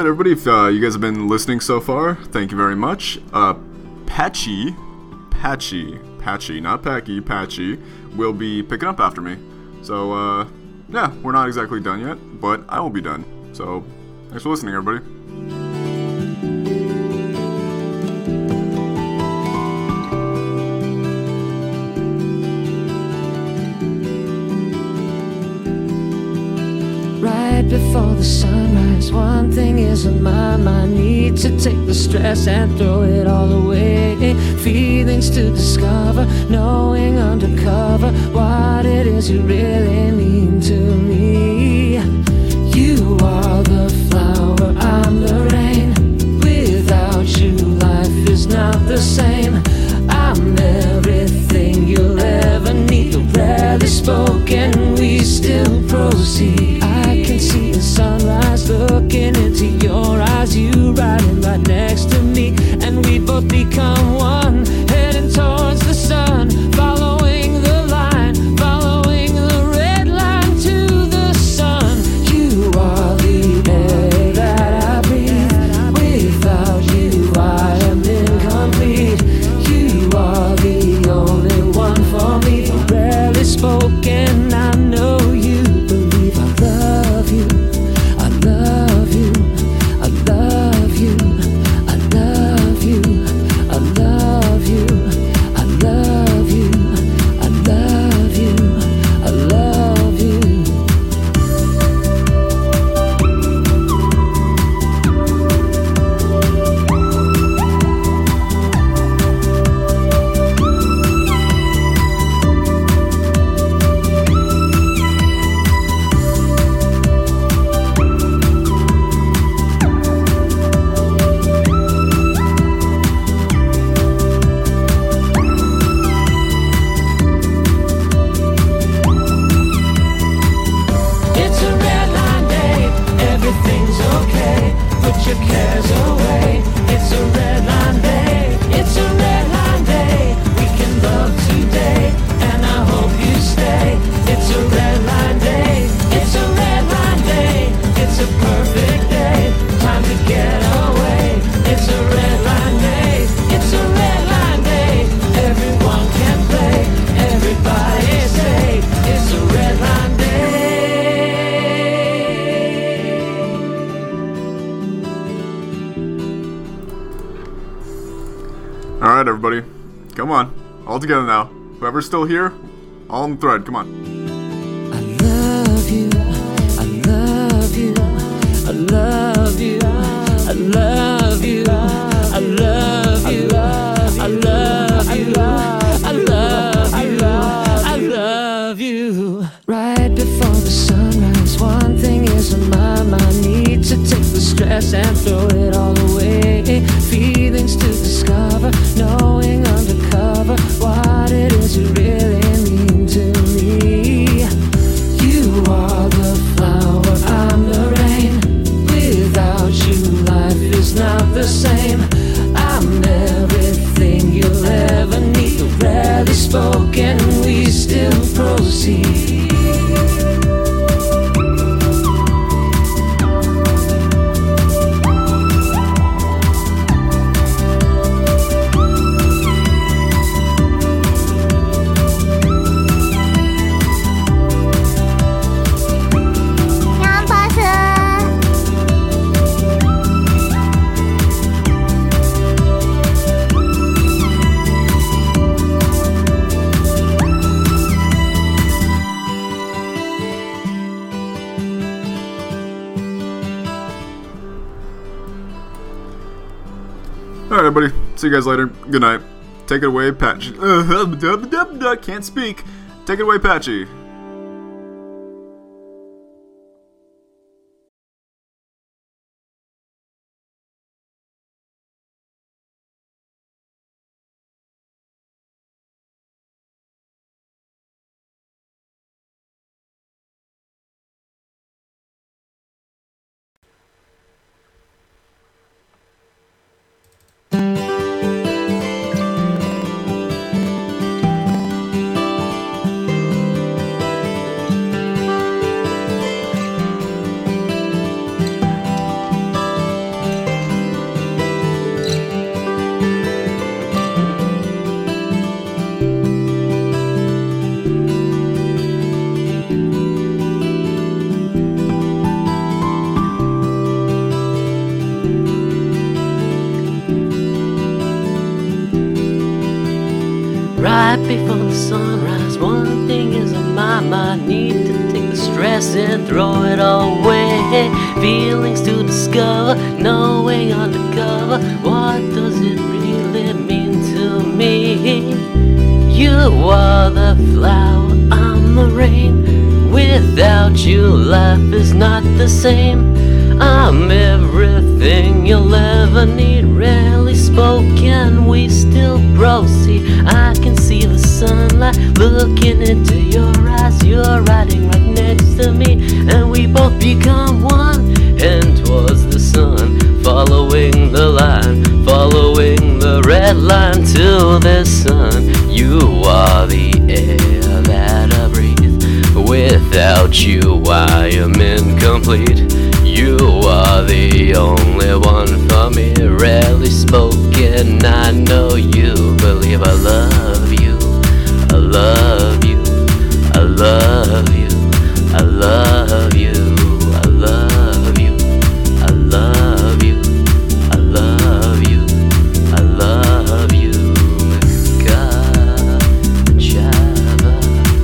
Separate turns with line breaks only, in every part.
everybody, if you guys have been listening so far, thank you very much. Patchy, not Packy, Patchy, will be picking up after me. So, yeah, we're not exactly done yet, but I will be done. So, thanks for listening, everybody.
Right before the sunrise, one thing is on my mind. Need to take the stress and throw it all away. Feelings to discover, knowing undercover what it is you really mean to me. You are the flower, I'm the rain. Without you, life is not the same. I'm everything you'll ever need. The rarely spoken, we still proceed. I can see the sunrise looking into your eyes. You riding right next to me, and we both become one, heading towards the sun, following the line, following the red line to the sun. You are the air that I breathe. Without you, I am incomplete. You are the only one for me. The rarely spoken, I know you believe. I love you, I love you, I love you, I love you, I love you, I love you, I love you, I love you. It's a red line day, everything's okay. Put your cares away. It's a red line day, it's a red line day. We can love today, and I hope you stay. It's a red line day, it's a red line day. It's a perfect day, time to get away. It's a red line day, it's a red line day. Everyone can play, everybody say it's a red line day.
Alright, everybody. Come on. All together now. Whoever's still here, all on the thread. Come on.
I love you, I love you, I love you, I love you, I love you, I love you, I love you, I love you. Right before the sunrise, one thing is on my mind. Need to take the stress and throw it all away. Feelings to discover, knowing undercover what it is you really mean to me. You are the flower, I'm the rain. Without you, life is not the same. I'm everything you'll ever need. The rarely spoken, we still proceed.
Alright, everybody. See you guys later. Good night. Take it away, Patchy. Can't speak. Take it away, Patchy.
right before the sunrise. One thing is on my mind, need to take the stress and throw it all away. Feelings to discover, knowing undercover, what does it really mean to me? You are the flower, I'm the rain. Without you, life is not the same. I'm everything you'll ever need. Rarely spoken, we still proceed. I can see the sunlight looking into your eyes. You're riding right next to me, and we both become one. And towards the sun, following the line, following the red line to the sun. You are the air that I breathe. Without you, I am incomplete. You are the only one for me. Rarely spoken, I know you believe. I love you, I love you, I love you, I love you, I love you, I love you, I love you, I love you, Java.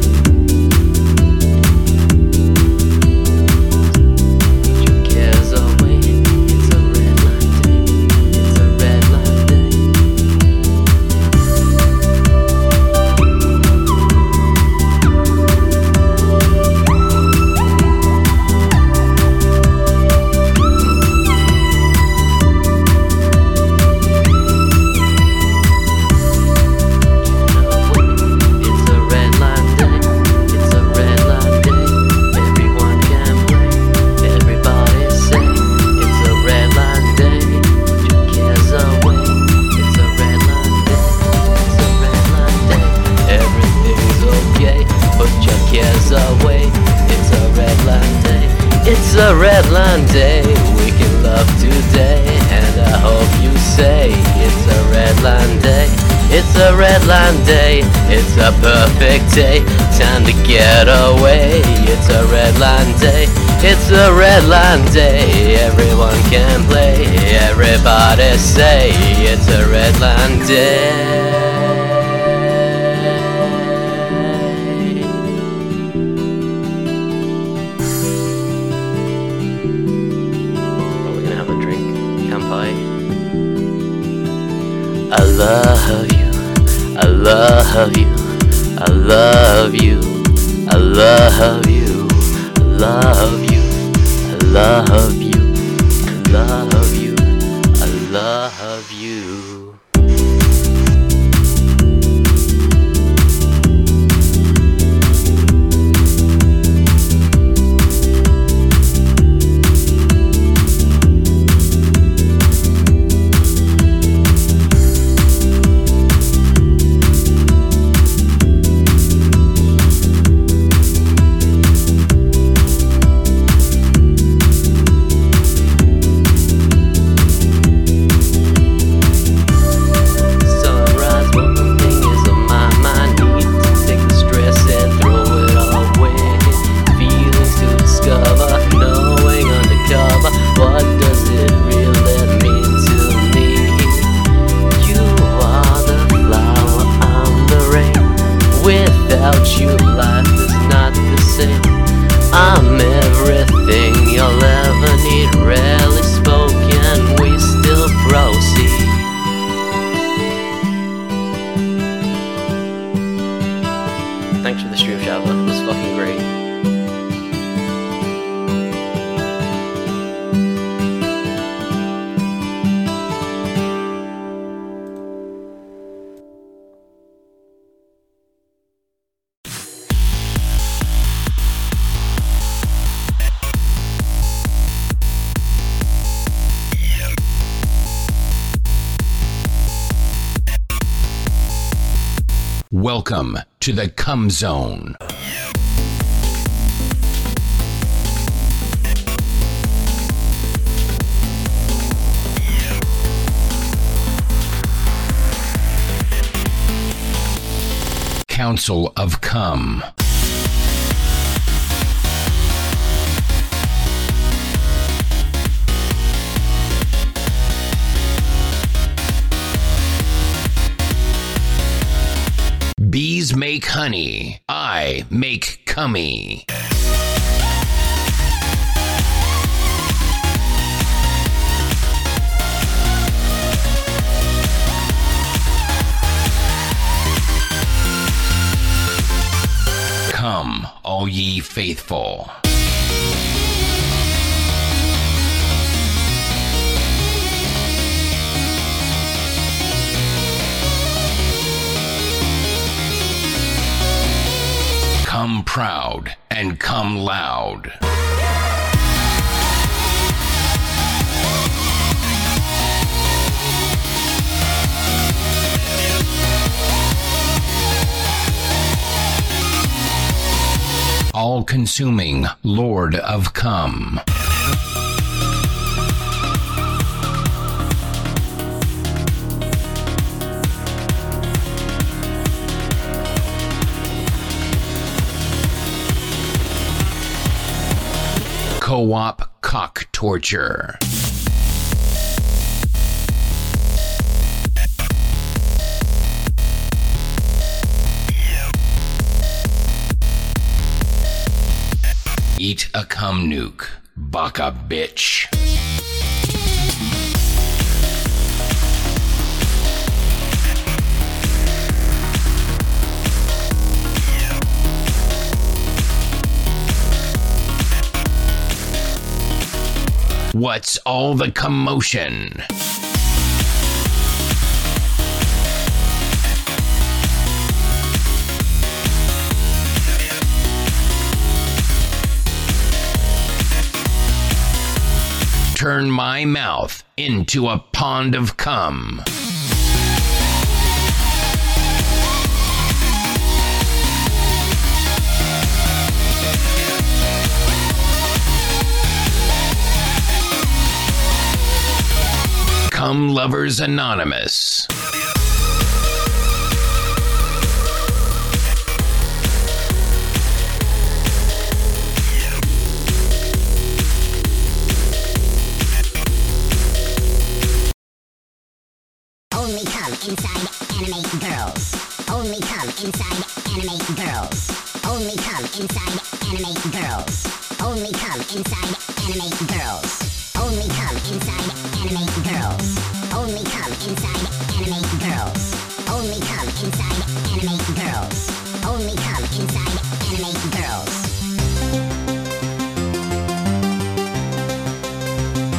It's a red line day, we can love today, and I hope you say it's a red line day. It's a red line day, it's a perfect day, time to get away. It's a red line day, it's a red line day, everyone can play, everybody say it's a red line day. I love you, I love you, I love you, I love you, I love you, I love you, I love you, I love you. Without you, life is not the same. I'm everything you'll ever need. Rarely spoken, we still proceed. Thanks for the stream, Java. It was fucking great.
Welcome to the Cum Zone. Council of Cum. honey. I make cummy. Come, all ye faithful. Come proud and come loud. All-consuming Lord of Come. Co-op cock torture. Eat a cum nuke, baka bitch. What's all the commotion? Turn my mouth into a pond of cum. Cum Lovers Anonymous.
Only come inside anime girls. Only come inside anime girls. Only come inside anime girls. Only come inside anime girls. Only come inside anime girls. Only come inside anime girls. Only come inside anime girls. Only come